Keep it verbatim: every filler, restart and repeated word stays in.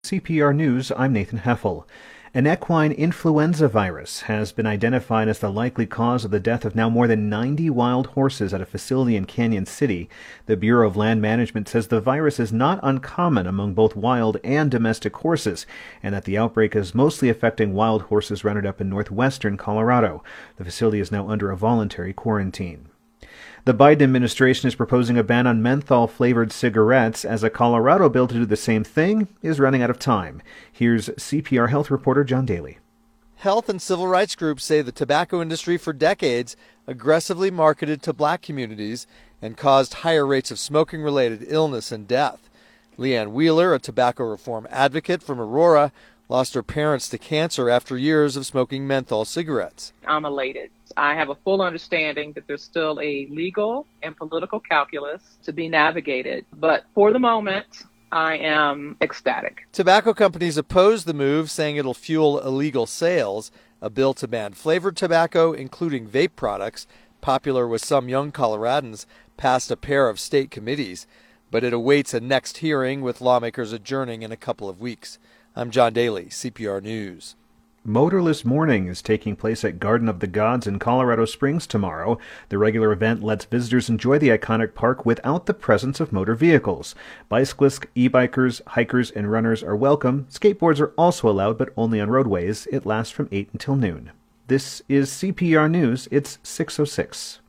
C P R News, I'm Nathan Heffel. An equine influenza virus has been identified as the likely cause of the death of now more than ninety wild horses at a facility in Canyon City. The Bureau of Land Management says the virus is not uncommon among both wild and domestic horses, and that the outbreak is mostly affecting wild horses rounded up in northwestern Colorado. The facility is now under a voluntary quarantine. The Biden administration is proposing a ban on menthol-flavored cigarettes as a Colorado bill to do the same thing is running out of time. Here's C P R Health reporter John Daly. Health and civil rights groups say the tobacco industry for decades aggressively marketed to black communities and caused higher rates of smoking-related illness and death. Leanne Wheeler, a tobacco reform advocate from Aurora, lost her parents to cancer after years of smoking menthol cigarettes. I'm elated. I have a full understanding that there's still a legal and political calculus to be navigated. But for the moment, I am ecstatic. Tobacco companies oppose the move, saying it'll fuel illegal sales. A bill to ban flavored tobacco, including vape products, popular with some young Coloradans, passed a pair of state committees. But it awaits a next hearing, with lawmakers adjourning in a couple of weeks. I'm John Daly, C P R News. Motorless Morning is taking place at Garden of the Gods in Colorado Springs tomorrow. The regular event lets visitors enjoy the iconic park without the presence of motor vehicles. Bicyclists, e-bikers, hikers, and runners are welcome. Skateboards are also allowed, but only on roadways. It lasts from eight until noon. This is C P R News. It's six oh six.